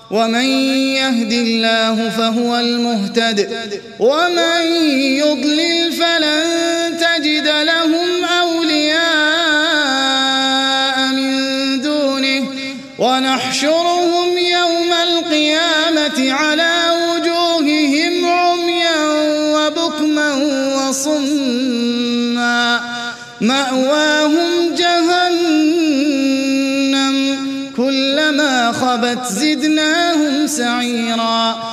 ومن يهد الله فهو المهتد ومن يضلل فلن تجد لهم أولياء من دونه ونحشرهم يوم القيامة على وجوههم عميا وبكما وصما مأواهم جهنم كلما خبت زدناهم سعيرا